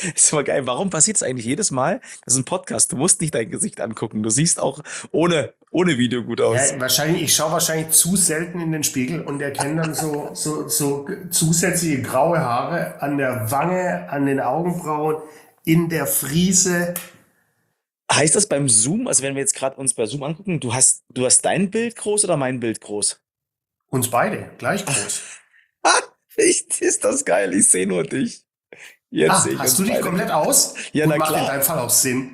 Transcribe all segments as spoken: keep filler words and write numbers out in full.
Ist immer geil. Warum passiert es eigentlich jedes Mal? Das ist ein Podcast. Du musst nicht dein Gesicht angucken. Du siehst auch ohne, ohne Video gut aus. Ja, wahrscheinlich, ich schaue wahrscheinlich zu selten in den Spiegel und erkenne dann so, so, so zusätzliche graue Haare an der Wange, an den Augenbrauen, in der Friese. Heißt das beim Zoom, also wenn wir jetzt gerade uns bei Zoom angucken, du hast, du hast dein Bild groß oder mein Bild groß? Uns beide, gleich groß. Ah, ich, ist das geil. Ich sehe nur dich. Jetzt sehe Ah, ich hast uns du dich beide. komplett aus? Ja, Gut, na macht in klar. deinem Fall auch Sinn.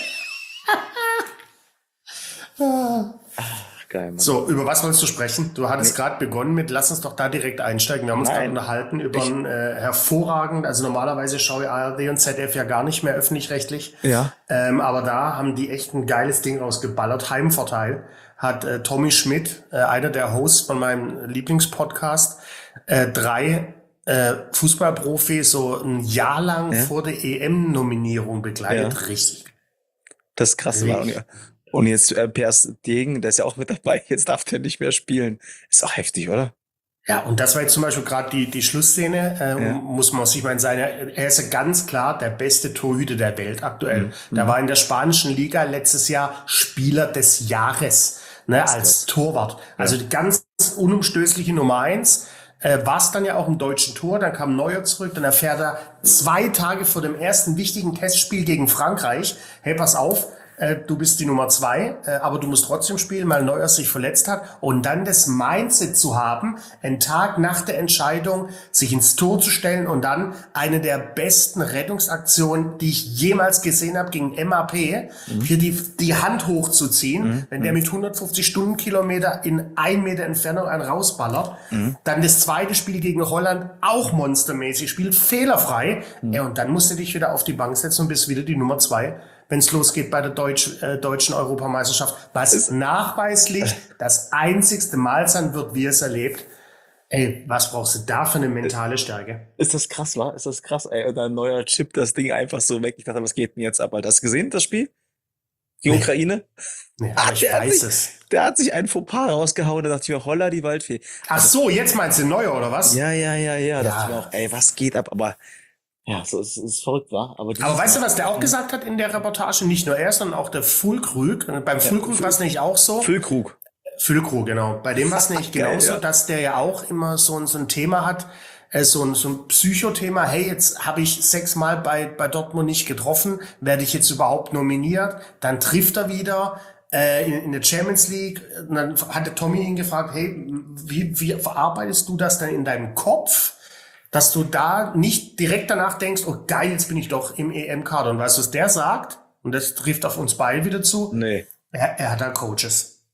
Ach, geil, Mann. So, über was wolltest du sprechen? Du hattest Nee, gerade begonnen mit, lass uns doch da direkt einsteigen. Wir haben uns gerade nein. unterhalten über Ich, ein äh, hervorragend, also normalerweise schaue ich A R D und Z D F ja gar nicht mehr öffentlich-rechtlich, ja. ähm, aber da haben die echt ein geiles Ding rausgeballert. Heimvorteil hat äh, Tommy Schmidt, äh, einer der Hosts von meinem Lieblingspodcast, äh, drei äh, Fußballprofis so ein Jahr lang Ja, vor der E M-Nominierung ja. begleitet. Richtig, Das ist krass war. Und, richtig. ja. Und jetzt äh, Per Stegen, der ist ja auch mit dabei. Jetzt darf der nicht mehr spielen. Ist auch heftig, oder? Ja, und das war jetzt zum Beispiel gerade die, die Schlussszene, äh, Ja. muss man sich mal sein, er er ist ja ganz klar der beste Torhüter der Welt aktuell. Mhm. Der Mhm. war in der spanischen Liga letztes Jahr Spieler des Jahres, ne, Das ist als krass. Torwart. Also Ja. die ganz unumstößliche Nummer eins. Äh, war es dann ja auch im deutschen Tor, dann kam Neuer zurück, dann erfährt er zwei Tage vor dem ersten wichtigen Testspiel gegen Frankreich, hey, pass auf, äh, du bist die Nummer zwei, äh, aber du musst trotzdem spielen, weil Neuer sich verletzt hat. Und dann das Mindset zu haben, einen Tag nach der Entscheidung sich ins Tor zu stellen und dann eine der besten Rettungsaktionen, die ich jemals gesehen habe gegen M A P, Mhm. hier die, die Hand hochzuziehen, Mhm. wenn der Mhm. mit hundertfünfzig Stundenkilometer in ein Meter Entfernung einen rausballert. Mhm. Dann das zweite Spiel gegen Holland, auch monstermäßig, spielt fehlerfrei. Ja, Mhm. und dann musst du dich wieder auf die Bank setzen und bist wieder die Nummer zwei, wenn es losgeht bei der Deutsch, äh, deutschen Europameisterschaft. Was Ist, nachweislich das einzigste Mal sein wird, wie es erlebt. Ey, was brauchst du da für eine mentale Stärke? ist das krass, wa? Ist das krass, ey? Und ein neuer Chip, das Ding einfach so weg. Ich dachte, was geht denn jetzt ab? Alter? Hast du gesehen, das Spiel? Die Nee, Ukraine? nee, Ah, aber ich der hat weiß sich, es. der hat sich ein Fauxpas rausgehauen. Da dachte ich mir, holla die Waldfee. Ach Also, so, jetzt meinst du Neuer, oder was? ja, ja, ja, ja. Da dachte ich mir Ja. auch, ey, was geht ab? Aber ja, so ist, ist verrückt, war. Aber Aber dieses weißt du, Mal. was der auch Ja, gesagt hat in der Reportage? Nicht nur er, sondern auch der Füllkrug. Beim ja. Füllkrug war Füll, es nämlich auch so. Füllkrug. Füllkrug, genau. Bei dem war es nämlich Geil, genauso, ja. dass der ja auch immer so ein, so ein Thema hat, äh, so ein, so ein Psychothema. Hey, jetzt habe ich sechsmal bei, bei Dortmund nicht getroffen. Werde ich jetzt überhaupt nominiert? Dann trifft er wieder äh, in, in der Champions League. Und dann hatte Tommy ihn gefragt, hey, wie, wie verarbeitest du das denn in deinem Kopf? Dass du da nicht direkt danach denkst, oh geil, jetzt bin ich doch im E M-Kader. Und weißt du, was der sagt? Und das trifft auf uns beide wieder zu. Nee. Er, er hat da Coaches.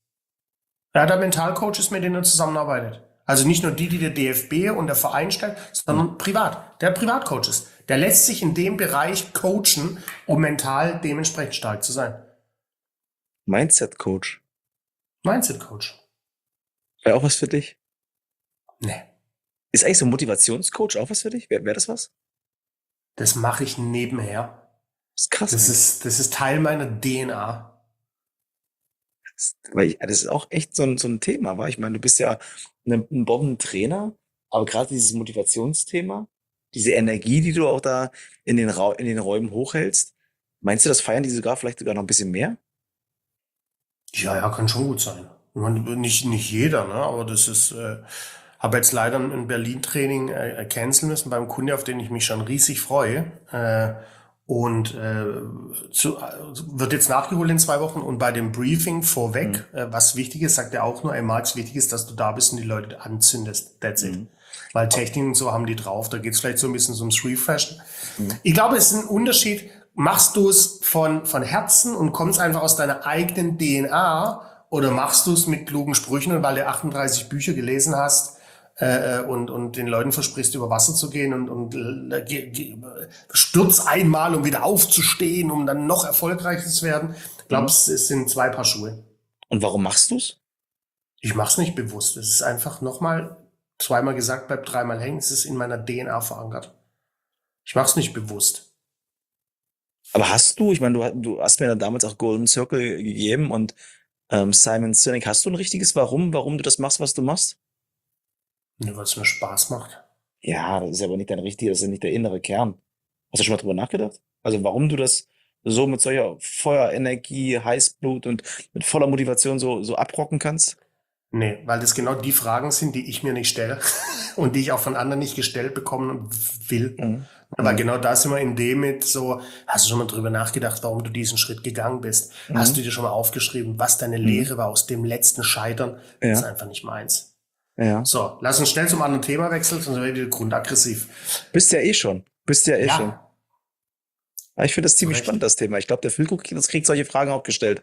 Er hat da Mentalcoaches, mit denen er zusammenarbeitet. Also nicht nur die, die der D F B und der Verein stellt, Hm. sondern privat. Der hat Privatcoaches. Der lässt sich in dem Bereich coachen, um mental dementsprechend stark zu sein. Mindset-Coach. Mindset-Coach. Wäre auch was für dich? Nee, Ist eigentlich so ein Motivationscoach auch was für dich? Wäre wär das was? das mache ich nebenher. Das ist krass, Das ey. ist, das ist Teil meiner D N A. Das, weil ich, das ist auch echt so ein, so ein Thema, war. Ich meine, du bist ja ein, ein Bombentrainer, aber gerade dieses Motivationsthema, diese Energie, die du auch da in den, Ra in den Räumen hochhältst, meinst du, das feiern die sogar vielleicht sogar noch ein bisschen mehr? Ja, ja, kann schon gut sein. Ich meine, nicht, nicht jeder, ne? Aber das ist, äh, habe jetzt leider ein Berlin-Training äh, canceln müssen beim Kunde, auf den ich mich schon riesig freue. Äh, und äh, zu, äh, wird jetzt nachgeholt in zwei Wochen. Und bei dem Briefing Mhm. vorweg, äh, was wichtig ist, sagt er auch nur, ey, Marx, wichtig ist, dass du da bist und die Leute anzündest. That's it. Mhm. Weil Ah, Technik und so haben die drauf. Da geht's vielleicht so ein bisschen so ums Refreshen. mhm. Ich glaube, es ist ein Unterschied. Machst du es von, von Herzen und kommst einfach aus deiner eigenen D N A oder machst du es mit klugen Sprüchen und weil du achtunddreißig Bücher gelesen hast äh, und, und den Leuten versprichst, über Wasser zu gehen und, und äh, ge, ge, stürz einmal, um wieder aufzustehen, um dann noch erfolgreicher zu werden. Ich glaube, Mhm. es, es sind zwei Paar Schuhe. Und warum machst du's? Ich mache es nicht bewusst. Es ist einfach nochmal, zweimal gesagt, bleibt dreimal hängen. Es ist in meiner D N A verankert. Ich mache es nicht bewusst. Aber hast du, ich meine, du, ha- du hast mir dann damals auch Golden Circle gegeben und ähm, Simon Sinek, hast du ein richtiges Warum, warum du das machst, was du machst? Nur weil es mir Spaß macht. Ja, das ist aber nicht dein richtiger, das ist ja nicht der innere Kern. Hast du schon mal drüber nachgedacht? Also warum du das so mit solcher Feuerenergie, Heißblut und mit voller Motivation so, so abrocken kannst? Nee, weil das genau die Fragen sind, die ich mir nicht stelle und die ich auch von anderen nicht gestellt bekommen will. Mhm. Aber Mhm. genau da sind wir in dem mit so, hast du schon mal drüber nachgedacht, warum du diesen Schritt gegangen bist? Hast du Mhm. dir schon mal aufgeschrieben, was deine Mhm. Lehre war aus dem letzten Scheitern? Das ist Ja, einfach nicht meins. ja. So, lass uns schnell zum anderen Thema wechseln, sonst werde ich grundaggressiv. Bist ja eh schon. Bist ja eh schon. Ja, Aber ich finde das zu ziemlich Recht. spannend, das Thema. Ich glaube, der Füllkrug kriegt, das kriegt solche Fragen auch gestellt.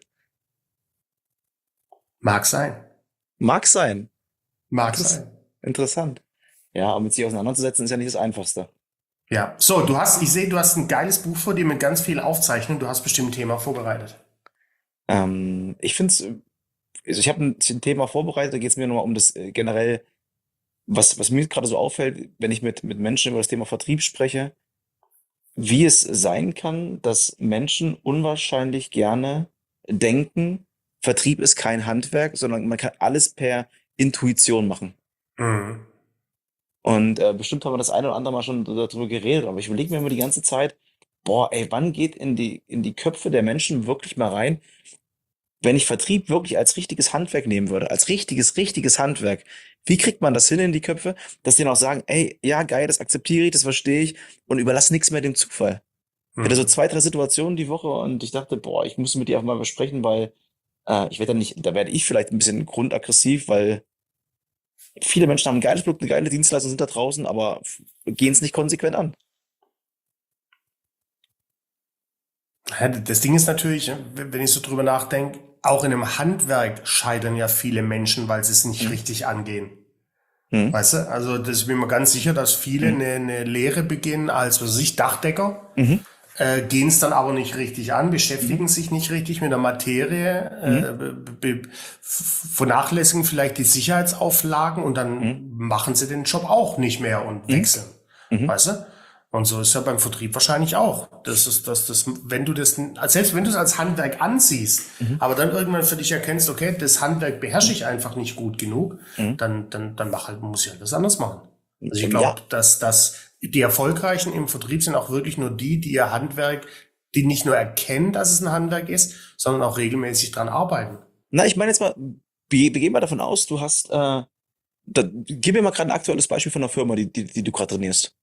Mag sein. Mag sein. Mag Interess sein. interessant. Ja, aber mit sich auseinanderzusetzen ist ja nicht das Einfachste. Ja, so, du hast, ich sehe, du hast ein geiles Buch vor dir mit ganz viel Aufzeichnungen. Du hast bestimmt ein Thema vorbereitet. Ähm, ich finde es, also ich habe ein, ein Thema vorbereitet, da geht es mir nochmal um das äh, generell, was, was mir gerade so auffällt, wenn ich mit, mit Menschen über das Thema Vertrieb spreche, wie es sein kann, dass Menschen unwahrscheinlich gerne denken, Vertrieb ist kein Handwerk, sondern man kann alles per Intuition machen. Mhm. Und äh, bestimmt haben wir das eine oder andere Mal schon darüber geredet, aber ich überlege mir immer die ganze Zeit, boah, ey, wann geht in die, in die Köpfe der Menschen wirklich mal rein, wenn ich Vertrieb wirklich als richtiges Handwerk nehmen würde, als richtiges, richtiges Handwerk, wie kriegt man das hin in die Köpfe, dass die noch sagen, ey, ja, geil, das akzeptiere ich, das verstehe ich und überlasse nichts mehr dem Zufall. Ich hatte so Mhm. zwei, drei Situationen die Woche und ich dachte, boah, ich muss mit dir auch mal besprechen, weil äh, ich werde dann nicht, da werde ich vielleicht ein bisschen grundaggressiv, weil viele Menschen haben ein geiles Produkt, eine geile Dienstleistung, sind da draußen, aber gehen es nicht konsequent an. Ja, das Ding ist natürlich, wenn ich so drüber nachdenke, auch in einem Handwerk scheitern ja viele Menschen, weil sie es nicht Hm, richtig angehen. hm, Weißt du? Also das bin mir ganz sicher, dass viele hm, eine, eine Lehre beginnen als, was weiß ich, Dachdecker, mhm, äh, gehen es dann aber nicht richtig an, mhm, beschäftigen sich nicht richtig mit der Materie, mhm, äh, be, be, vernachlässigen vielleicht die Sicherheitsauflagen und mhm, dann machen sie den Job auch nicht mehr und mhm, wechseln. mhm, Weißt du? Und so ist ja beim Vertrieb wahrscheinlich auch. Das ist, dass das, wenn du das, selbst wenn du es als Handwerk ansiehst, mhm, aber dann irgendwann für dich erkennst, okay, das Handwerk beherrsche ich einfach nicht gut genug, mhm. dann, dann, dann mach halt, muss ich halt was anderes machen. Also ich Ähm, Ja, glaube, dass, dass die Erfolgreichen im Vertrieb sind auch wirklich nur die, die ihr Handwerk, die nicht nur erkennen, dass es ein Handwerk ist, sondern auch regelmäßig dran arbeiten. na, ich meine jetzt mal, wir, wir gehen mal davon aus, du hast, äh, da, gib mir mal gerade ein aktuelles Beispiel von einer Firma, die, die, die du gerade trainierst.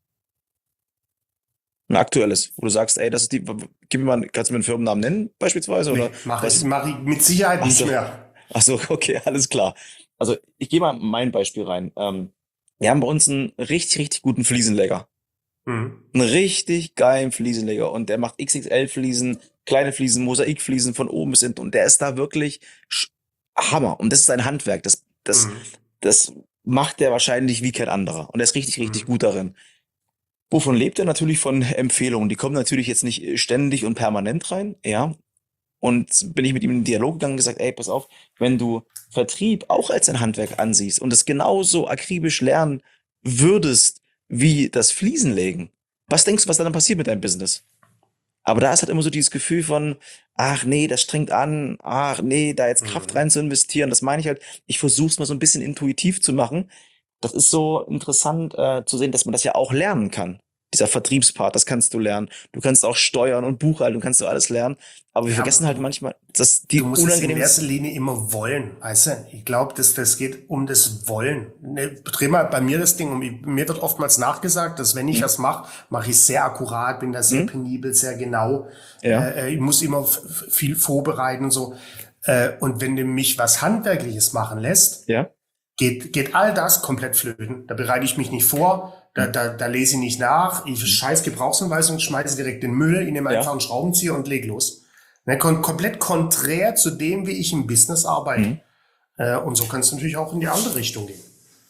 Ein aktuelles, wo du sagst, ey, das ist die, gib mir mal, kannst du mir einen Firmennamen nennen, beispielsweise, oder Nee, mache ich, was? mach ich mit Sicherheit Ach nicht so, mehr. ach so, okay, alles klar. Also, ich gehe mal mein Beispiel rein. Ähm, wir haben bei uns einen richtig, richtig guten Fliesenleger. Hm. Einen richtig geilen Fliesenleger und der macht X X L-Fliesen, kleine Fliesen, Mosaikfliesen von oben bis hinten und der ist da wirklich sch- Hammer. Und das ist sein Handwerk. Das, das, Hm. das macht der wahrscheinlich wie kein anderer. Und er ist richtig, richtig Hm. gut darin. Wovon lebt er? Natürlich von Empfehlungen. Die kommen natürlich jetzt nicht äh, ständig und permanent rein, ja. Und bin ich mit ihm in den Dialog gegangen und gesagt, ey, pass auf, wenn du Vertrieb auch als ein Handwerk ansiehst und es genauso akribisch lernen würdest wie das Fliesenlegen, was denkst du, was dann passiert mit deinem Business? Aber da ist halt immer so dieses Gefühl von, ach nee, das strengt an, ach nee, da jetzt Kraft Hm. rein zu investieren, das meine ich halt, ich versuche es mal so ein bisschen intuitiv zu machen. Das ist so interessant äh, zu sehen, dass man das ja auch lernen kann. Dieser Vertriebspart, das kannst du lernen. Du kannst auch steuern und Buchhaltung, kannst du alles lernen. Aber wir Ja, vergessen aber halt du, manchmal, dass die du musst es in unangenehmen, erster Linie immer wollen, weißt du? Ich glaube, das, das geht um das Wollen. Ne, dreh mal bei mir das Ding um. Ich- Mir wird oftmals nachgesagt, dass wenn ich hm, was mache, mache ich sehr akkurat, bin da sehr hm, penibel, sehr genau. ja, Äh, äh, ich muss immer f- f- viel vorbereiten und so. Äh, und wenn du mich was Handwerkliches machen lässt, ja, geht, geht all das komplett flöten. Da bereite ich mich nicht vor, da, hm, da, da lese ich nicht nach, ich hm, scheiß Gebrauchsanweisung, schmeiße direkt in den Müll, ich nehme einfach ja, einen Schraubenzieher und leg los. Ne, kom komplett konträr zu dem, wie ich im Business arbeite. hm, Äh, und so kann es natürlich auch in die andere Richtung gehen.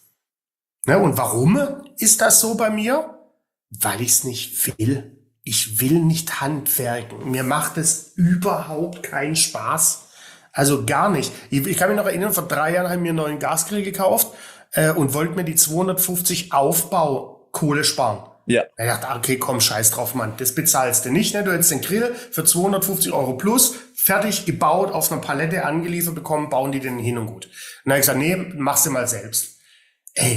Ne, und warum ist das so bei mir? Weil ich es nicht will. Ich will nicht handwerken. Mir macht es überhaupt keinen Spaß. Also gar nicht. Ich, ich kann mich noch erinnern, vor drei Jahren haben wir einen neuen Gasgrill gekauft äh, und wollten mir die zweihundertfünfzig Aufbaukohle sparen. ja, Ich dachte, okay, komm, scheiß drauf, Mann. Das bezahlst du nicht, ne? Du hättest den Grill für zweihundertfünfzig Euro plus, fertig gebaut, auf einer Palette angeliefert bekommen, bauen die den hin und gut. Und dann habe ich gesagt, nee, mach's dir mal selbst. Ey,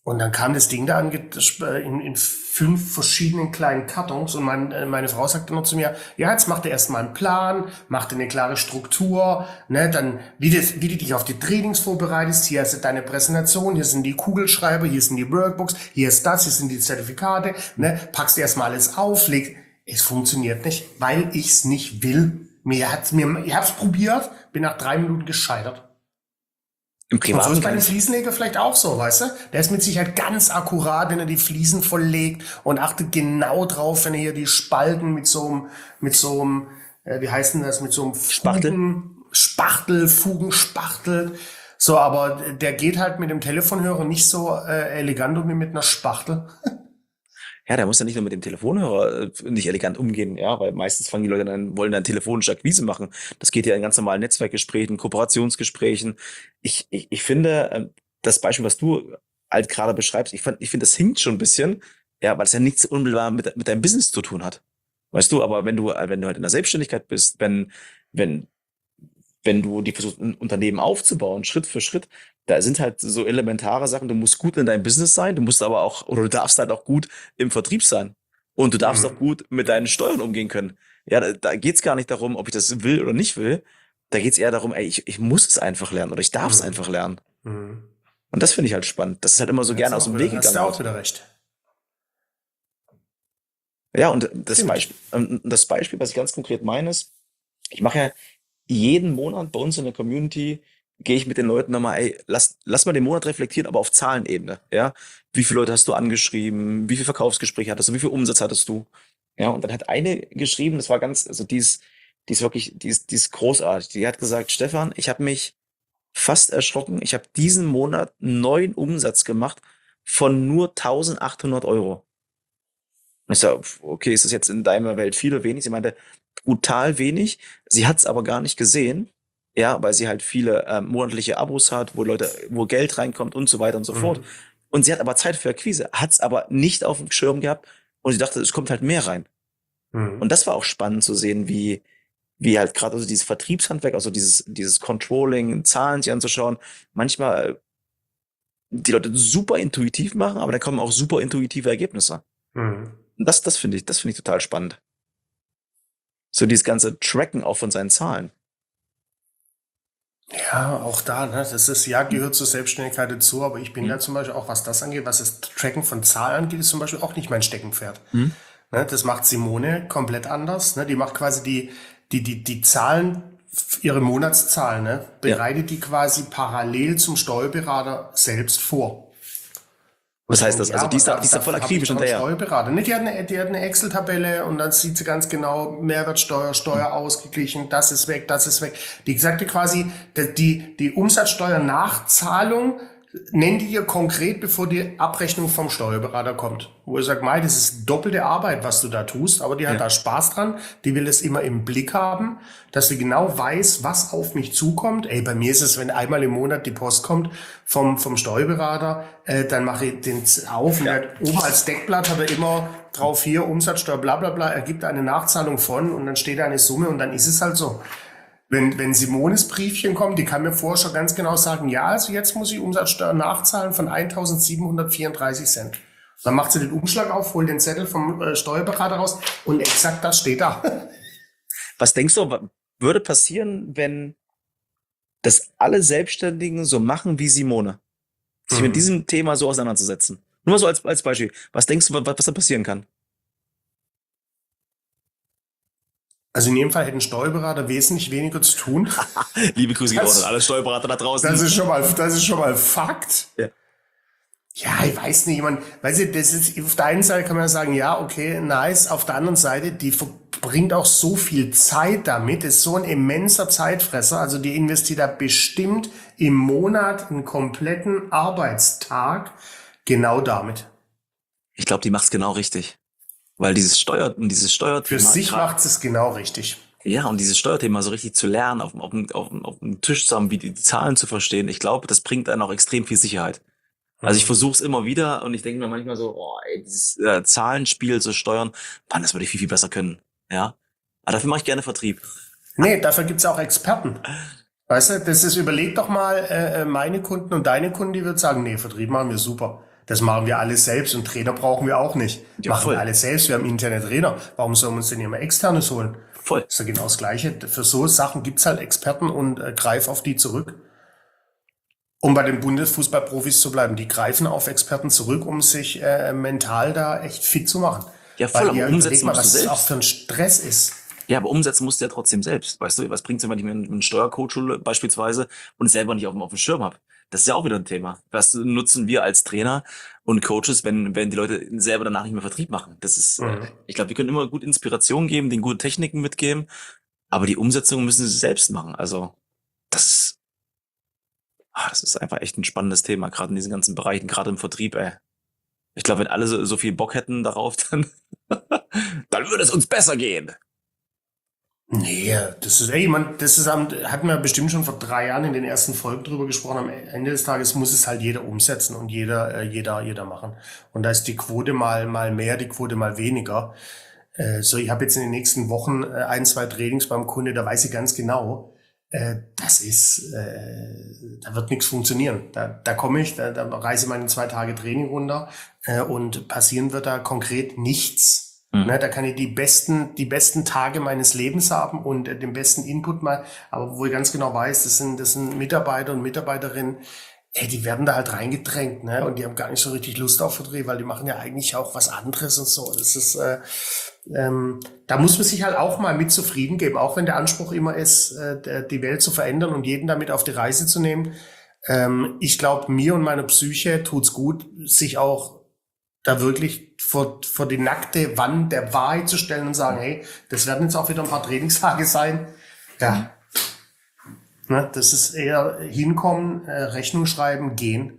Und dann kam das Ding da ange in, in fünf verschiedenen kleinen Kartons und mein, äh, meine Frau sagte noch zu mir, ja, jetzt mach dir erstmal einen Plan, mach dir eine klare Struktur, ne, dann, wie, das, wie du dich auf die Trainings vorbereitest, hier hast du deine Präsentation, hier sind die Kugelschreiber, hier sind die Workbooks, hier ist das, hier sind die Zertifikate, ne, packst dir erstmal alles auf, leg, es funktioniert nicht, weil ich's nicht will. Mir hat's mir, ich hab's probiert, bin nach drei Minuten gescheitert. Im Und so Privaten ist bei kann dem ich, Fliesenleger vielleicht auch so, weißt du? Der ist mit Sicherheit ganz akkurat, wenn er die Fliesen volllegt und achtet genau drauf, wenn er hier die Spalten mit so einem, mit so einem, äh, wie heißt denn das, mit so einem Spachtel. Fugen, Spachtel, Fugen spachtelt. So, aber der geht halt mit dem Telefonhörer nicht so äh, elegant um wie mit einer Spachtel. Ja, der muss ja nicht nur mit dem Telefonhörer äh, nicht elegant umgehen, ja, weil meistens fangen die Leute dann, wollen dann telefonische Akquise machen. Das geht ja in ganz normalen Netzwerkgesprächen, Kooperationsgesprächen. Ich, ich, ich finde, ähm, das Beispiel, was du halt gerade beschreibst, ich fand, ich finde, das hinkt schon ein bisschen, ja, weil es ja nichts unmittelbar mit, mit deinem Business zu tun hat. Weißt du, aber wenn du, äh, wenn du halt in der Selbstständigkeit bist, wenn, wenn wenn du die versuchst, ein Unternehmen aufzubauen, Schritt für Schritt, da sind halt so elementare Sachen. Du musst gut in deinem Business sein, du musst aber auch, oder du darfst halt auch gut im Vertrieb sein. Und du darfst auch Mhm. gut mit deinen Steuern umgehen können. Ja, da, da geht's gar nicht darum, ob ich das will oder nicht will. Da geht's eher darum, ey, ich, ich muss es einfach lernen oder ich darf es Mhm. einfach lernen. Mhm. Und das finde ich halt spannend, dass es halt immer so Hast gerne du aus auch dem Weg wieder, hast du gegangen auch wird. wieder recht. Ja, und das Stimmt. Beispiel, ähm, das Beispiel, was ich ganz konkret meine, ist, ich mache ja jeden Monat bei uns in der Community, gehe ich mit den Leuten nochmal, ey, lass, lass mal den Monat reflektieren, aber auf Zahlenebene, ja. Wie viele Leute hast du angeschrieben? Wie viele Verkaufsgespräche hattest du? Wie viel Umsatz hattest du? Ja, und dann hat eine geschrieben, das war ganz, also die ist, die ist wirklich, die ist, die ist großartig. Die hat gesagt, Stefan, ich habe mich fast erschrocken. Ich habe diesen Monat einen neuen Umsatz gemacht von nur eintausendachthundert Euro. Und ich sag, okay, ist das jetzt in deiner Welt viel oder wenig? Sie meinte, brutal wenig. Sie hat es aber gar nicht gesehen, ja, weil sie halt viele ähm, monatliche Abos hat, wo Leute, wo Geld reinkommt und so weiter und so fort. Mhm. Und sie hat aber Zeit für Akquise, hat es aber nicht auf dem Schirm gehabt und sie dachte, es kommt halt mehr rein. Und Mhm. das war auch spannend zu sehen, wie, wie halt gerade also dieses Vertriebshandwerk, also dieses, dieses Controlling, Zahlen sich anzuschauen, manchmal äh, die Leute super intuitiv machen, aber dann kommen auch super intuitive Ergebnisse. Mhm. Und das, das finde ich, das finde ich total spannend. So dieses ganze Tracken auch von seinen Zahlen. Ja, auch da, ne? Das ist, ja, Hm? gehört zur Selbstständigkeit dazu, aber ich bin Hm? da zum Beispiel auch, was das angeht, was das Tracken von Zahlen angeht, ist zum Beispiel auch nicht mein Steckenpferd. Hm? Ne? Das macht Simone komplett anders. Ne? Die macht quasi die, die, die, die Zahlen, ihre Monatszahlen, ne? Ja. Bereitet die quasi parallel zum Steuerberater selbst vor. Wo Was sie heißt denken, das? ja, Also die aber ist da, da, die ist da voll dafür habe ich akribisch doch einen hinterher. Steuerberater. Ne, die hat eine, die hat eine Excel-Tabelle und dann sieht sie ganz genau, Mehrwertsteuer, Hm. Steuer ausgeglichen, das ist weg, das ist weg. Die sagte quasi, die, die, die Umsatzsteuernachzahlung nennt die dir konkret, bevor die Abrechnung vom Steuerberater kommt. Wo ich sage, Mai, das ist doppelte Arbeit, was du da tust, aber die hat Ja. da Spaß dran, die will es immer im Blick haben, dass sie genau weiß, was auf mich zukommt. Ey, bei mir ist es, wenn einmal im Monat die Post kommt vom, vom Steuerberater, äh, dann mache ich den auf und Ja. der, oben als Deckblatt hat er immer drauf hier Umsatzsteuer, bla bla bla, er gibt eine Nachzahlung von und dann steht da eine Summe und dann ist es halt so. Wenn, wenn Simones Briefchen kommt, die kann mir vorher schon ganz genau sagen, ja, also jetzt muss ich Umsatzsteuer nachzahlen von eintausendsiebenhundertvierunddreißig Cent. Dann macht sie den Umschlag auf, holt den Zettel vom äh, Steuerberater raus und exakt das steht da. Was denkst du, wa- würde passieren, wenn das alle Selbstständigen so machen wie Simone? Sich mit Mhm. diesem Thema so auseinanderzusetzen. Nur mal so als, als Beispiel. Was denkst du, wa- was da passieren kann? Also in jedem Fall hätten Steuerberater wesentlich weniger zu tun. Liebe Grüße geht raus an Das, alle Steuerberater da das draußen. ist schon mal, das ist schon mal Fakt. Ja. Ja, ich weiß nicht, man, weißt du, das ist, auf der einen Seite kann man sagen, ja, okay, nice. Auf der anderen Seite, die verbringt auch so viel Zeit damit, ist so ein immenser Zeitfresser. Also die investiert da bestimmt im Monat einen kompletten Arbeitstag genau damit. Ich glaube, die macht's genau richtig. Weil dieses Steuer, und dieses Für Steuerthema, sich gra- macht es genau richtig. ja, und dieses Steuerthema so richtig zu lernen, auf, dem- auf, dem- auf, dem- auf dem Tisch zusammen, wie die, die Zahlen zu verstehen, ich glaube, das bringt einen auch extrem viel Sicherheit. Also ich Hm. versuche es immer wieder und ich denke mir manchmal so, oh, ey, dieses äh, Zahlenspiel zu steuern, Mann, das würde ich viel, viel besser können. Ja. Aber dafür mache ich gerne Vertrieb. Nee, dafür gibt's auch Experten. Weißt du, das ist, überleg doch mal, äh, äh, meine Kunden und deine Kunden, die würden sagen, nee, Vertrieb machen wir super. Das machen wir alles selbst und Trainer brauchen wir auch nicht. Ja, Machen wir voll. alles selbst, wir haben interne Trainer. Warum sollen wir uns denn immer Externes holen? Voll. Ist ja genau das Gleiche. Für so Sachen gibt's halt Experten und äh, greif auf die zurück. Um bei den Bundesfußballprofis zu bleiben, die greifen auf Experten zurück, um sich äh, mental da echt fit zu machen. Ja, voll, Weil aber ihr überlegt umsetzen mal, musst du was das auch selbst. für ein Stress ist. Ja, aber umsetzen musst du ja trotzdem selbst. Weißt du, was bringt's denn, wenn ich mir einen einen Steuercoach hole, beispielsweise, und es selber nicht auf dem, auf dem Schirm habe? Das ist ja auch wieder ein Thema. Was nutzen wir als Trainer und Coaches, wenn, wenn die Leute selber danach nicht mehr Vertrieb machen? Das ist, äh, Mhm. ich glaube, wir können immer gut Inspiration geben, den gute Techniken mitgeben, aber die Umsetzung müssen sie selbst machen. Also, das ist, ah, das ist einfach echt ein spannendes Thema, gerade in diesen ganzen Bereichen, gerade im Vertrieb, ey. Ich glaube, wenn alle so, so viel Bock hätten darauf, dann, dann würde es uns besser gehen. Nee, das ist, ey, man, das ist, am- hatten wir bestimmt schon vor drei Jahren in den ersten Folgen drüber gesprochen. Am Ende des Tages muss es halt jeder umsetzen und jeder, äh, jeder, jeder machen. Und da ist die Quote mal, mal mehr, die Quote mal weniger. Äh, so, ich habe jetzt in den nächsten Wochen äh, ein, zwei Trainings beim Kunde, da weiß ich ganz genau, äh, das ist, äh, da wird nichts funktionieren. Da, da komme ich, da, da reise ich meine zwei Tage Training runter äh, und passieren wird da konkret nichts. Hm. Ne, da kann ich die besten, die besten Tage meines Lebens haben und äh, den besten Input mal, aber wo ich ganz genau weiß, das sind, das sind Mitarbeiter und Mitarbeiterinnen, ey, die werden da halt reingedrängt, ne, und die haben gar nicht so richtig Lust auf Vertrieb, weil die machen ja eigentlich auch was anderes und so. Das ist, äh, ähm, da muss man sich halt auch mal mit zufrieden geben, auch wenn der Anspruch immer ist, äh, der- die Welt zu verändern und jeden damit auf die Reise zu nehmen. Ähm, ich glaube, mir und meiner Psyche tut's gut, sich auch da wirklich vor, vor die nackte Wand der Wahrheit zu stellen und sagen, hey, das werden jetzt auch wieder ein paar Trainingstage sein. Ja, ne, das ist eher hinkommen, äh, Rechnung schreiben, gehen.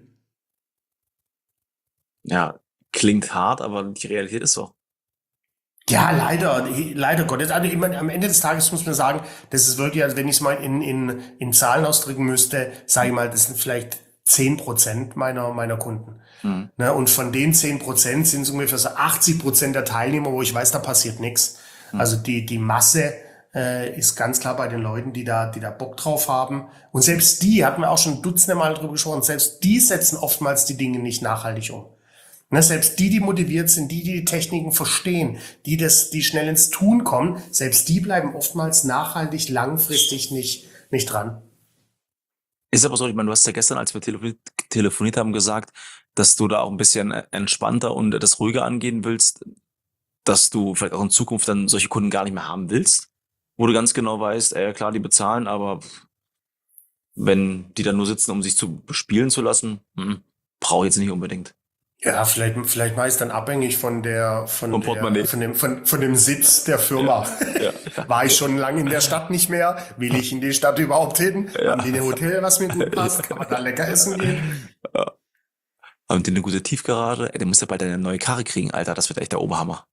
Ja, klingt hart, aber die Realität ist so. Ja, leider, leider Gottes. Also ich meine, am Ende des Tages muss man sagen, das ist wirklich, also wenn ich es mal in, in, in Zahlen ausdrücken müsste, sage ich mal, das sind vielleicht zehn Prozent meiner, meiner Kunden. Hm. Ne, und von den zehn Prozent sind es ungefähr so achtzig Prozent der Teilnehmer, wo ich weiß, da passiert nichts. Hm. Also die, die Masse äh, ist ganz klar bei den Leuten, die da, die da Bock drauf haben. Und selbst die, hatten wir auch schon dutzende Mal drüber gesprochen, selbst die setzen oftmals die Dinge nicht nachhaltig um. Ne, selbst die, die motiviert sind, die, die die Techniken verstehen, die das, die schnell ins Tun kommen, selbst die bleiben oftmals nachhaltig, langfristig nicht, nicht dran. Ist aber so, ich meine, du hast ja gestern, als wir telefoniert, telefoniert haben, gesagt, dass du da auch ein bisschen entspannter und das ruhiger angehen willst, dass du vielleicht auch in Zukunft dann solche Kunden gar nicht mehr haben willst, wo du ganz genau weißt, ey, klar, die bezahlen, aber wenn die dann nur sitzen, um sich zu bespielen zu lassen, hm, brauche ich jetzt nicht unbedingt. Ja, vielleicht, vielleicht mal ist dann abhängig von der, von Vom der, Portemonnaie. von dem, von, von dem Sitz der Firma. Ja, War ich schon lange in der Stadt nicht mehr? Will ich in die Stadt überhaupt hin? Ja. Haben die ein Hotel, was mir gut passt? Kann man da lecker essen gehen? Haben die eine gute Tiefgarage? Ey, der muss ja bald eine neue Karre kriegen, Alter, das wird echt der Oberhammer.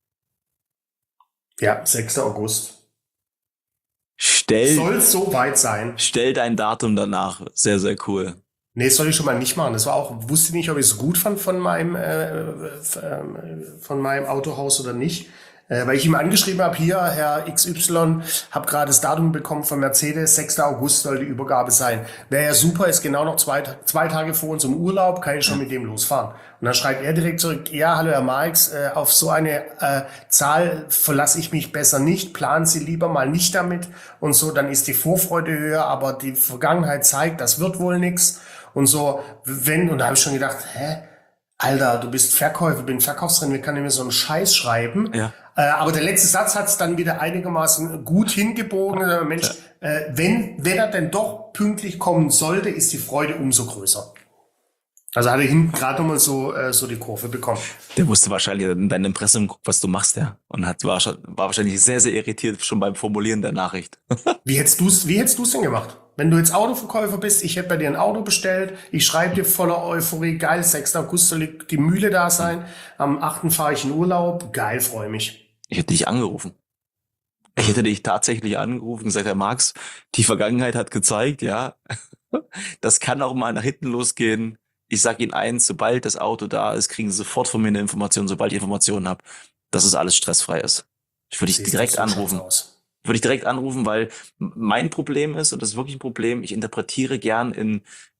Ja, sechster August. Stell, Soll so weit sein? stell dein Datum danach. Sehr, sehr cool. Nee, soll ich schon mal nicht machen. Das war auch, wusste nicht, ob ich es gut fand von meinem, äh, f- ähm, von meinem Autohaus oder nicht. Äh, weil ich ihm angeschrieben habe, hier, Herr X Y, habe gerade das Datum bekommen von Mercedes, sechster August soll die Übergabe sein. Wäre ja super, ist genau noch zwei, zwei Tage vor unserem Urlaub, kann ich schon mit dem losfahren. Und dann schreibt er direkt zurück, ja, hallo Herr Marx, äh, auf so eine äh, Zahl verlasse ich mich besser nicht, planen Sie lieber mal nicht damit und so, dann ist die Vorfreude höher, aber die Vergangenheit zeigt, das wird wohl nix. Und so, wenn, und da habe ich schon gedacht, hä? Alter, du bist Verkäufer, bin Verkaufsrennen, wie kann ich mir so einen Scheiß schreiben? Ja. Äh, aber der letzte Satz hat es dann wieder einigermaßen gut hingebogen. Äh, Mensch, äh, wenn, wenn er denn doch pünktlich kommen sollte, ist die Freude umso größer. Also hat er hinten gerade nochmal so, äh, so die Kurve bekommen. Der wusste wahrscheinlich in deinem Impressum, geguckt, was du machst, ja. Und hat, war, schon- war wahrscheinlich sehr, sehr irritiert schon beim Formulieren der Nachricht. Wie hättest du's, wie hättest du's denn gemacht? Wenn du jetzt Autoverkäufer bist, ich hätte bei dir ein Auto bestellt, ich schreibe dir voller Euphorie, geil, sechster August soll die die Mühle da sein, am achten fahre ich in Urlaub, geil, freue mich. Ich hätte dich angerufen. Ich hätte dich tatsächlich angerufen und gesagt, Herr Marx, die Vergangenheit hat gezeigt, ja, das kann auch mal nach hinten losgehen. Ich sag Ihnen eins, sobald das Auto da ist, kriegen Sie sofort von mir eine Information, sobald ich Informationen habe, dass es alles stressfrei ist. Ich würde dich Siehst du, direkt so schaut's anrufen. aus. Würde ich direkt anrufen, weil mein Problem ist, und das ist wirklich ein Problem, ich interpretiere gern in,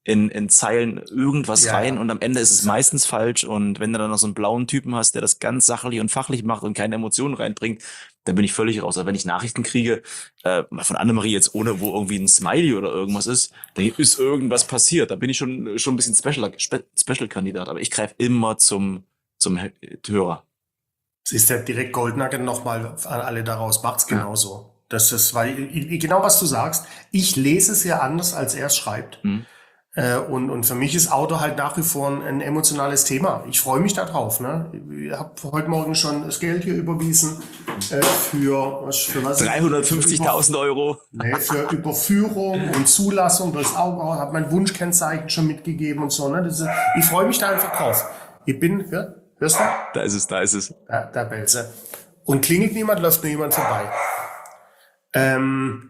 in, in Zeilen irgendwas Ja, rein ja. und am Ende ist es Exakt. meistens falsch. Und wenn du dann noch so einen blauen Typen hast, der das ganz sachlich und fachlich macht und keine Emotionen reinbringt, dann bin ich völlig raus. Aber wenn ich Nachrichten kriege, äh, von Annemarie jetzt ohne, wo irgendwie ein Smiley oder irgendwas ist, dann ist irgendwas passiert. Da bin ich schon, schon ein bisschen Special, Spe Special-Kandidat. Aber ich greife immer zum, zum Hörer. Siehst du, direkt Goldnugget nochmal an alle daraus, macht's Ja. genauso. Das ist, weil, i- i- genau was du sagst, ich lese es ja anders, als er es schreibt. Mhm. Äh, und, und für mich ist Auto halt nach wie vor ein, ein emotionales Thema. Ich freue mich da drauf. Ne? Ich habe heute Morgen schon das Geld hier überwiesen äh, für, was, für was? dreihundertfünfzigtausend Euro. Nee, für Überführung und Zulassung durchs Auge, habe mein Wunschkennzeichen schon mitgegeben und so. Ne? Das ist, ich freue mich da einfach drauf. Ich bin, ja, hörst du? Da ist es, da ist es. Da, da bellt sie. Und klingelt niemand, läuft nur jemand vorbei. Ähm,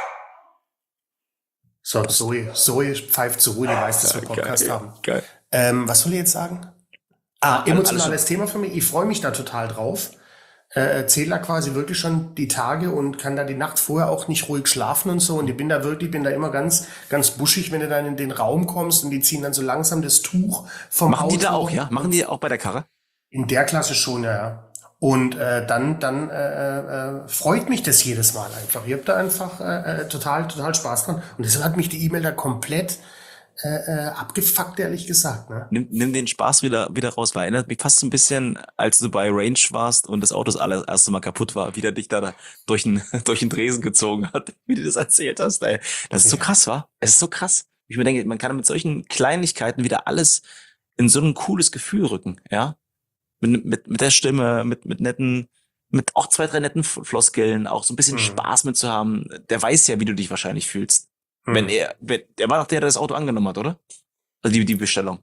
so, Zoe, Zoe pfeift zu Ruhe, die weiß, dass wir Podcast Geil, haben. geil. Ähm, was soll ich jetzt sagen? Ah, Alles emotionales Thema für mich. Ich freue mich da total drauf. Äh, zähle da quasi wirklich schon die Tage und kann da die Nacht vorher auch nicht ruhig schlafen und so. Und ich bin da wirklich, bin da immer ganz, ganz buschig, wenn du dann in den Raum kommst und die ziehen dann so langsam das Tuch vom Machen Auto. die da auch, ja? Machen die auch bei der Karre? In der Klasse schon, ja, ja. Und äh, dann, dann äh, äh, freut mich das jedes Mal einfach. Ich habe da einfach äh, äh, total, total Spaß dran. Und deshalb hat mich die E-Mail da komplett äh, äh, abgefuckt, ehrlich gesagt. Ne? Nimm, nimm den Spaß wieder, wieder raus, weil erinnert mich fast so ein bisschen, als du bei Range warst und das Auto das allererste Mal kaputt war, wie der dich da, da durch den, durch den Dresen gezogen hat, wie du das erzählt hast, ey. Das ist so Ja. krass, wa? Es ist so krass. Ich mir denke, man kann mit solchen Kleinigkeiten wieder alles in so ein cooles Gefühl rücken, ja? Mit, mit, mit der Stimme, mit, mit netten, mit auch zwei, drei netten Floskeln, auch so ein bisschen Mhm. Spaß mit zu haben. Der weiß ja, wie du dich wahrscheinlich fühllst. Wenn Mhm. er, wenn, der war doch der, der das Auto angenommen hat, oder? Also die, die Bestellung.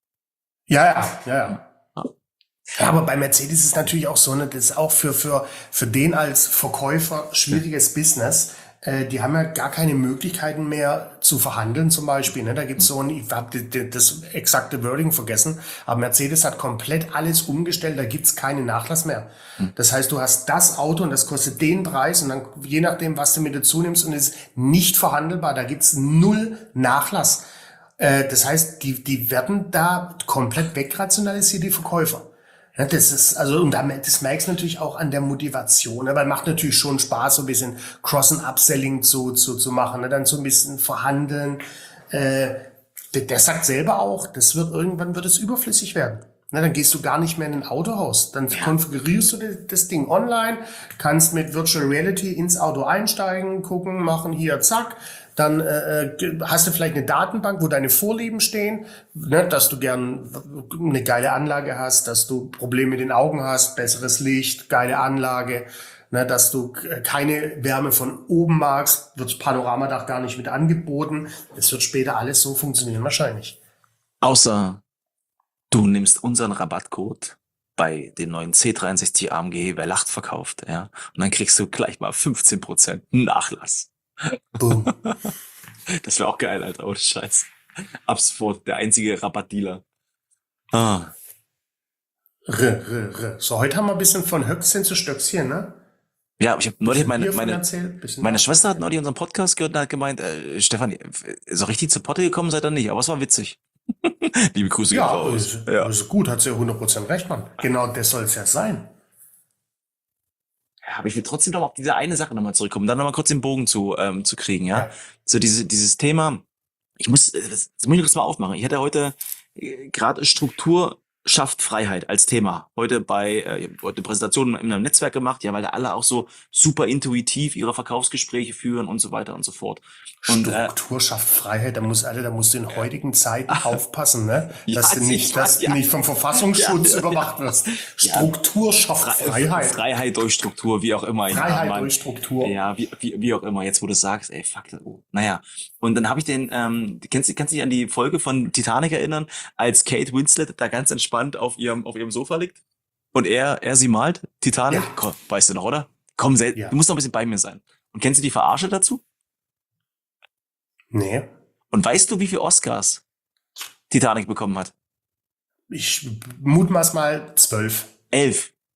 Ja, ja, ja, ja. Ja. Ja, aber bei Mercedes ist es natürlich auch so, ne, das ist auch für, für, für den als Verkäufer schwieriges Business. Äh, die haben ja gar keine Möglichkeiten mehr zu verhandeln zum Beispiel. Ne? Da gibt's so ein, ich habe das exakte Wording vergessen, aber Mercedes hat komplett alles umgestellt, da gibt's keinen Nachlass mehr. Das heißt, du hast das Auto und das kostet den Preis und dann je nachdem, was du mit dazu nimmst und ist nicht verhandelbar, da gibt's null Nachlass. Äh, das heißt, die, die werden da komplett wegrationalisiert, die Verkäufer. Ja, das ist, also, und das merkst du natürlich auch an der Motivation, aber macht natürlich schon Spaß, so ein bisschen Cross- und Upselling zu, zu, zu machen, ne? Dann so ein bisschen verhandeln. Äh, der, der sagt selber auch, das wird, irgendwann wird es überflüssig werden. Na, dann gehst du gar nicht mehr in ein Autohaus. Dann Ja. konfigurierst du das Ding online, kannst mit Virtual Reality ins Auto einsteigen, gucken, machen, hier, zack. Dann äh, hast du vielleicht eine Datenbank, wo deine Vorlieben stehen, ne, dass du gern eine geile Anlage hast, dass du Probleme mit den Augen hast, besseres Licht, geile Anlage, ne, dass du keine Wärme von oben magst, wird das Panoramadach gar nicht mit angeboten. Es wird später alles so funktionieren wahrscheinlich. Außer du nimmst unseren Rabattcode bei dem neuen C dreiundsechzig A M G bei Lacht verkauft, ja. Und dann kriegst du gleich mal fünfzehn Prozent Nachlass. Boom. Das wäre auch geil, Alter, ohne Scheiß. Ab sofort der einzige Rabattdealer. Ah. R, r, r. So, heute haben wir ein bisschen von Höchstchen zu Stöckchen, ne? Ja, ich habe neulich Bisschen meine, hiervon meine, erzählt, bisschen meine da. Schwester hat neulich unseren Podcast gehört und hat gemeint, äh, Stefan, so richtig zu Potte gekommen seid ihr nicht, aber es war witzig. Liebe Grüße gehen Ja, raus. ist, Ja. ist gut, hat sie ja hundert Prozent recht, Mann. Genau das soll es ja sein. Ja, aber ich will trotzdem noch mal auf diese eine Sache nochmal zurückkommen, dann nochmal kurz den Bogen zu, ähm, zu kriegen, ja. Ja. So diese, dieses Thema, ich muss, äh, das, das muss ich kurz mal aufmachen. Ich hatte heute äh, gerade Struktur schafft Freiheit als Thema. Heute bei, äh, ich hab heute eine Präsentation in einem Netzwerk gemacht, ja, weil da alle auch so super intuitiv ihre Verkaufsgespräche führen und so weiter und so fort. Und, äh, Struktur schafft Freiheit, da muss alle, da musst du in heutigen Zeiten aufpassen, ne? Ja, Dass du ich nicht, weiß, dass ja. du nicht vom Verfassungsschutz Ja, ja, überwacht wirst. Struktur schafft Freiheit. Freiheit durch Struktur, wie auch immer. Freiheit ja, Mann. durch Struktur. Ja, wie, wie, wie auch immer, jetzt wo du sagst, ey, fuck, oh, naja. Und dann habe ich den, ähm, kennst, du- kannst du dich an die Folge von Titanic erinnern, als Kate Winslet da ganz entspannt auf ihrem, auf ihrem Sofa liegt und er, er sie malt? Titanic? Ja. Komm, weißt du noch, oder? Komm, sel- Ja. du musst noch ein bisschen bei mir sein. Und kennst du die Verarsche dazu? Nee. Und weißt du, wie viele Oscars Titanic bekommen hat? Ich mutmaß mal zwölf. Elf.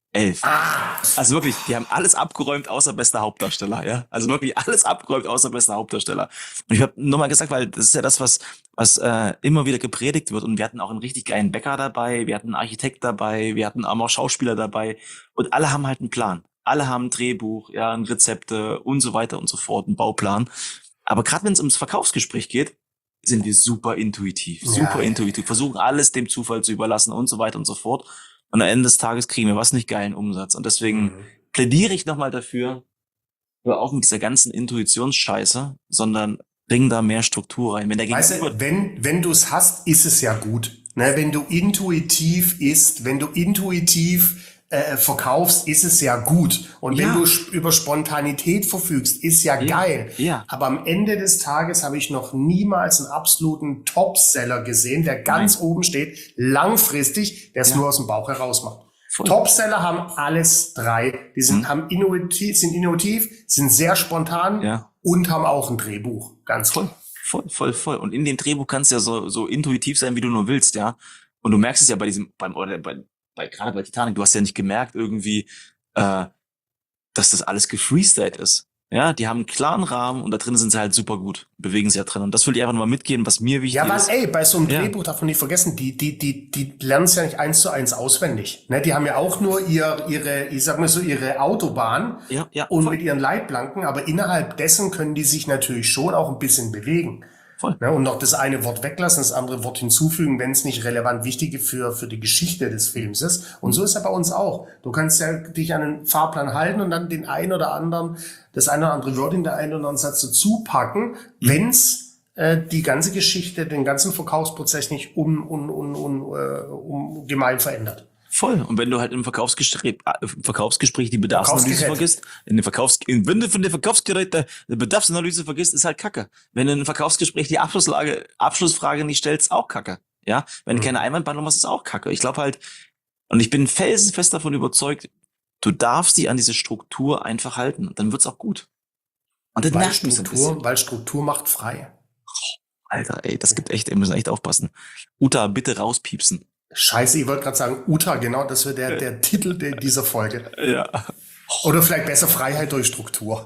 Elf. Ah, Also wirklich, die haben alles abgeräumt außer bester Hauptdarsteller, ja. Also wirklich alles abgeräumt außer bester Hauptdarsteller. Und ich habe nochmal gesagt, weil das ist ja das, was was äh, immer wieder gepredigt wird. Und wir hatten auch einen richtig geilen Bäcker dabei, wir hatten einen Architekt dabei, wir hatten auch Schauspieler dabei. Und alle haben halt einen Plan. Alle haben ein Drehbuch, ja, ein Rezepte und so weiter und so fort, einen Bauplan. Aber gerade wenn es ums Verkaufsgespräch geht, sind wir super intuitiv, super ja, intuitiv, versuchen alles dem Zufall zu überlassen und so weiter und so fort. Und am Ende des Tages kriegen wir was nicht geilen Umsatz. Und deswegen mhm. plädiere ich nochmal dafür, hör auf mit dieser ganzen Intuitionsscheiße, sondern bring da mehr Struktur rein. Wenn der Weißt Gegenüber, du, wenn, wenn du es hast, ist es ja gut. Ne, wenn du intuitiv isst, wenn du intuitiv äh, verkaufst, ist es ja gut. Und wenn du ja, sp- über Spontanität verfügst, ist ja ja, geil. ja, Aber am Ende des Tages habe ich noch niemals einen absoluten Topseller gesehen, der ganz nein, oben steht, langfristig, der es ja, nur aus dem Bauch heraus macht. voll, Topseller haben alles drei. Die hm, sind, haben innovativ, sind innovativ, sind sehr spontan ja, und haben auch ein Drehbuch. Ganz voll, klar. voll, voll, voll. Und in dem Drehbuch kannst du ja so, so intuitiv sein, wie du nur willst, ja. Und du merkst es ja bei diesem, beim, oder bei, bei, gerade bei Titanic, du hast ja nicht gemerkt irgendwie, äh, dass das alles gefreestylt ist. Ja, die haben einen klaren Rahmen und da drin sind sie halt super gut, bewegen sich ja drin. Und das will ich einfach nochmal mitgeben, was mir Ja, wichtig weil, ist. ey, bei so einem Ja, Drehbuch darf man nicht vergessen, die, die, die, die lernen es ja nicht eins zu eins auswendig. Ne? Die haben ja auch nur ihr, ihre, ich sag mal so, ihre Autobahn ja, ja, und voll, mit ihren Leitplanken, aber innerhalb dessen können die sich natürlich schon auch ein bisschen bewegen. voll. Ne? Und noch das eine Wort weglassen, das andere Wort hinzufügen, wenn es nicht relevant wichtig für, für die Geschichte des Films ist. Und so ist ja bei uns auch. Du kannst ja dich an den Fahrplan halten und dann den einen oder anderen, das eine oder andere Wort in der einen oder anderen Satz dazu packen, Mhm. wenn's äh, die ganze Geschichte, den ganzen Verkaufsprozess nicht un, un, un, un, äh, ungemein verändert. Voll. Und wenn du halt im Verkaufsgespräch, äh, im Verkaufsgespräch die Bedarfsanalyse Verkaufsgerät. vergisst, in den Verkaufs, in, wenn du von den Verkaufsgeräten die Bedarfsanalyse vergisst, ist halt Kacke. Wenn du in einem Verkaufsgespräch die Abschlusslage, Abschlussfrage nicht stellst, ist auch Kacke. Ja. Wenn du keine Mhm. Einwandbehandlung hast, ist auch Kacke. Ich glaube halt, und ich bin felsenfest davon überzeugt, du darfst dich an diese Struktur einfach halten. Und dann wird's auch gut. Und das Weil nervt mich so ein bisschen. Struktur, weil Struktur macht frei. Alter, ey, das gibt echt, wir müssen echt aufpassen. Uta, bitte rauspiepsen. Scheiße, ich wollte gerade sagen, Uta, genau, das wird der, der Titel de, dieser Folge. Ja. Oder vielleicht besser Freiheit durch Struktur.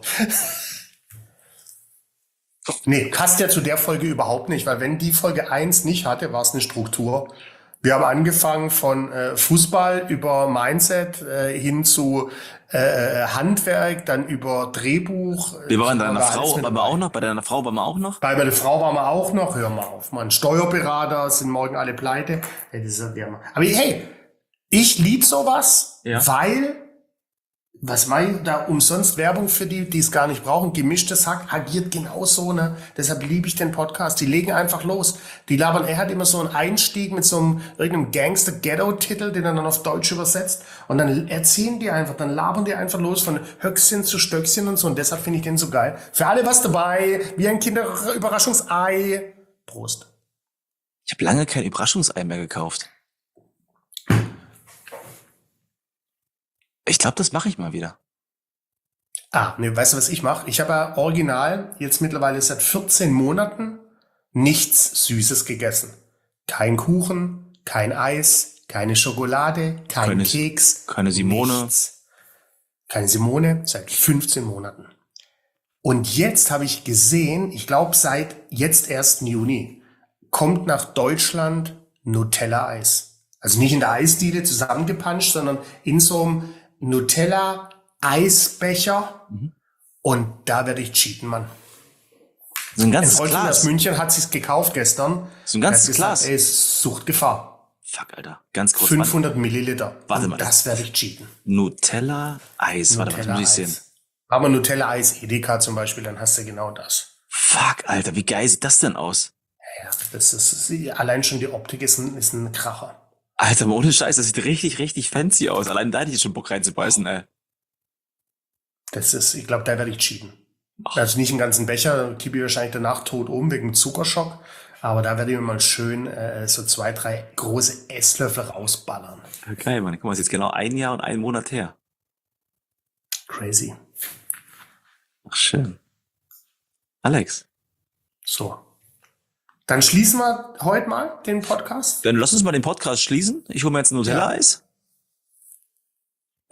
Nee, passt ja zu der Folge überhaupt nicht, weil wenn die Folge eins nicht hatte, war es eine Struktur. Wir haben angefangen von äh, Fußball über Mindset äh, hin zu äh, Handwerk, dann über Drehbuch. Wir waren äh, bei deiner war alles Frau, mit waren wir auch dabei. noch, bei deiner Frau waren wir auch noch. Bei meiner Frau waren wir auch noch, hör mal auf, Mann. Steuerberater sind morgen alle pleite. Ja, das ist ja der Mann. Aber hey, ich lieb sowas, Ja. weil, was mein da umsonst Werbung für die, die es gar nicht brauchen, gemischtes Hack agiert genauso, ne? Deshalb liebe ich den Podcast. Die legen einfach los. Die labern, er hat immer so einen Einstieg mit so einem irgendeinem Gangster-Ghetto-Titel, den er dann auf Deutsch übersetzt. Und dann erzählen die einfach, dann labern die einfach los von Höchstchen zu Stöckchen und so. Und deshalb finde ich den so geil. Für alle was dabei, wie ein Kinderüberraschungsei. Prost. Ich habe lange kein Überraschungsei mehr gekauft. Ich glaube, das mache ich mal wieder. Ah, ne, weißt du, was ich mache? Ich habe ja original jetzt mittlerweile seit vierzehn Monaten nichts Süßes gegessen. Kein Kuchen, kein Eis, keine Schokolade, kein Keine, Keks, keine Simone. nichts. Keine Simone seit fünfzehn Monaten. Und jetzt habe ich gesehen, ich glaube seit jetzt ersten Juni, kommt nach Deutschland Nutella-Eis. Also nicht in der Eisdiele zusammengepanscht, sondern in so einem Nutella-Eisbecher. Mhm. Und da werde ich cheaten, Mann. So ein Ein ganzes Freund von mir aus Glas. München hat sich's gekauft gestern. So ein Er hat ganzes gesagt, Glas. ey, ist Suchtgefahr. Fuck, Alter. Ganz kurz. fünfhundert Milliliter. Warte Und mal, das werde ich cheaten. Nutella-Eis. Warte mal, das muss ich sehen. Nutella-Eis. Aber Nutella-Eis Edeka zum Beispiel, dann hast du genau das. Fuck, Alter, wie geil sieht das denn aus? Ja, das ist, allein schon die Optik ist ein, ist ein Kracher. Alter, mal ohne Scheiß, das sieht richtig, richtig fancy aus. Allein da hätte ich schon Bock reinzubeißen, ey. Das ist, ich glaube, da werde ich cheaten. Also nicht einen ganzen Becher, kippe ich wahrscheinlich danach tot um wegen Zuckerschock. Aber da werde ich mir mal schön äh, so zwei, drei große Esslöffel rausballern. Geil, Mann. Guck mal, ist jetzt genau ein Jahr und ein Monat her. Crazy. Ach, schön. Alex, So. Dann schließen wir heute mal den Podcast. dann lass uns mal den Podcast schließen. Ich hole mir jetzt ein Nutella-Eis.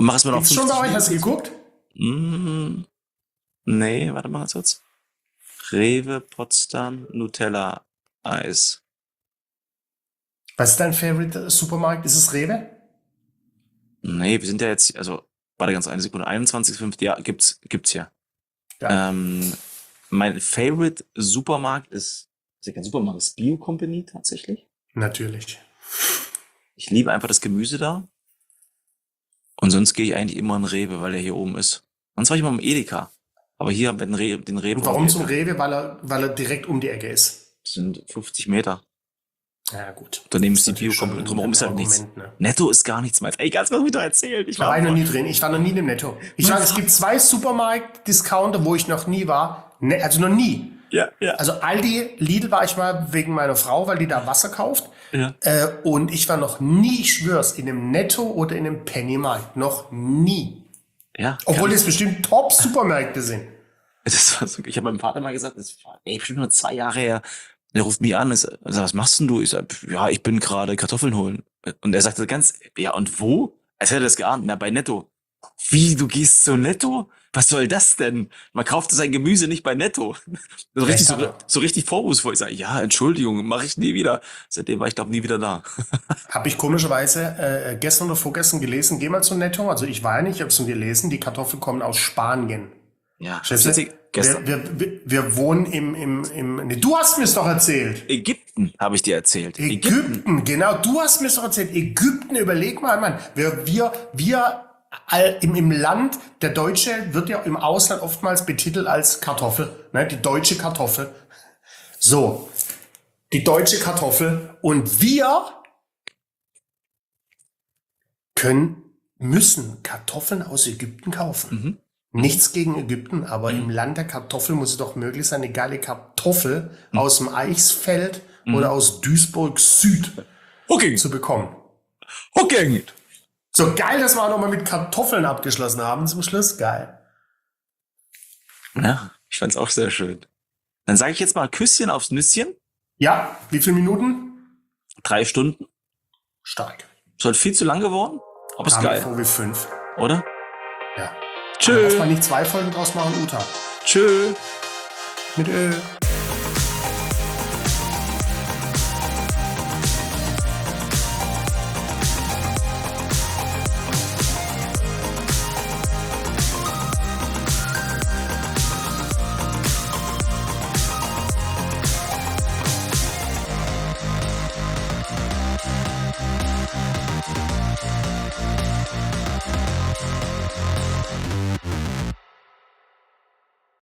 Und mach es mal noch Gibt's schon bei fünfzig euch? Hast du Minuten. geguckt? Mm, nee, warte mal ganz kurz. Rewe, Potsdam, Nutella, Eis. Was ist dein Favorite Supermarkt? Ist es Rewe? Nee, wir sind ja jetzt, also, warte ganz eine Sekunde, einundzwanzig Komma fünf, ja, gibt's, gibt's ja. Ja, Ähm, mein Favorite Supermarkt ist, ist ja kein Supermarkt, ist Bio Company tatsächlich. natürlich. Ich liebe einfach das Gemüse da. Und sonst gehe ich eigentlich immer in Rewe, weil der hier oben ist. Sonst war ich mal im Edeka. Aber hier haben wir den Rewe, den Rewe Und um warum die zum Ecke. Rewe? Weil er, weil er direkt um die Ecke ist. Das sind fünfzig Meter. Ja, gut. Daneben Das ist die natürlich schon Bio-Company. ein Drumherum ist halt nichts. Argument, ne? Netto ist gar nichts mehr. Ey, ganz was wieder erzählt. Ich Da war ich noch war nie drin. Ich war noch nie im Netto. Ich weiß, es gibt zwei Supermarkt-Discounter, wo ich noch nie war. Ne, also noch nie. Ja, ja. Also Aldi, Lidl war ich mal wegen meiner Frau, weil die da Wasser kauft. Ja. Äh, und ich war noch nie, ich schwör's, in einem Netto oder in einem Pennymarkt. Noch nie. Ja. Obwohl kann- es bestimmt Top-Supermärkte sind. Das war so, ich habe meinem Vater mal gesagt, das war ey, bestimmt nur zwei Jahre her. Der ruft mich an, ich sag, was machst denn du? Ich sag, ja, ich bin gerade Kartoffeln holen. Und er sagte ganz, ja, und wo? Als hätte er das geahnt, na, bei Netto. Wie, du gehst zu Netto? Was soll das denn? Man kauft sein Gemüse nicht bei Netto. So richtig, so, Recht hat er. so richtig vorwurfsvoll. Ich sage, ja, Entschuldigung, mache ich nie wieder. Seitdem war ich, glaube nie wieder da. Habe ich komischerweise äh, gestern oder vorgestern gelesen, geh mal zu Netto. Also ich war ja nicht, ich habe es nur gelesen, die Kartoffeln kommen aus Spanien. Ja, Schätze, witzig, gestern. wir, wir, wir, wir wohnen im, im, im nee, du hast mir's doch erzählt. Ägypten, habe ich dir erzählt. Ägypten, genau, du hast mir's doch erzählt. Ägypten, überleg mal, Mann. Wir, wir, wir all, im, im Land, der Deutsche wird ja im Ausland oftmals betitelt als Kartoffel, ne, die deutsche Kartoffel. So, die deutsche Kartoffel. Und wir können, müssen Kartoffeln aus Ägypten kaufen. Mhm. Nichts gegen Ägypten, aber im Land der Kartoffel muss es doch möglich sein, eine geile Kartoffel aus dem Eichsfeld oder aus Duisburg Süd Hooking, zu bekommen. Hooking. So geil, dass wir auch nochmal mit Kartoffeln abgeschlossen haben zum Schluss. Geil. Ja, ich fand's auch sehr schön. Dann sage ich jetzt mal Küsschen aufs Nüsschen. Ja, wie viele Minuten? Drei Stunden. Stark. Ist halt viel zu lang geworden. Aber ist Kam mir geil, vor wie fünf. oder? Ja. Tschö. Lass mal nicht zwei Folgen draus machen, Uta. Tschö. Mit Ö.